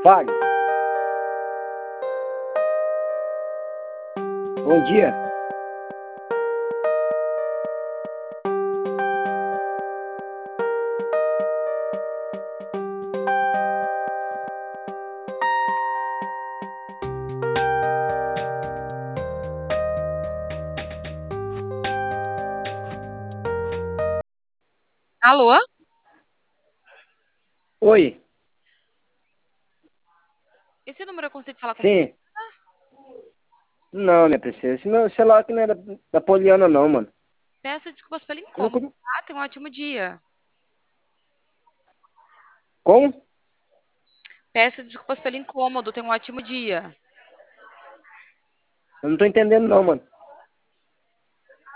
Fale. Bom dia. Alô? Oi. Esse número eu consigo falar com a Poliana? Sim. Não, minha princesa. Esse meu celular aqui não é da Poliana, não, mano. Peço desculpas pelo Eu não incômodo, con- tá? Tenha um ótimo dia. Como? Peço desculpas pelo incômodo, tenha um ótimo dia. Eu não tô entendendo, não, mano.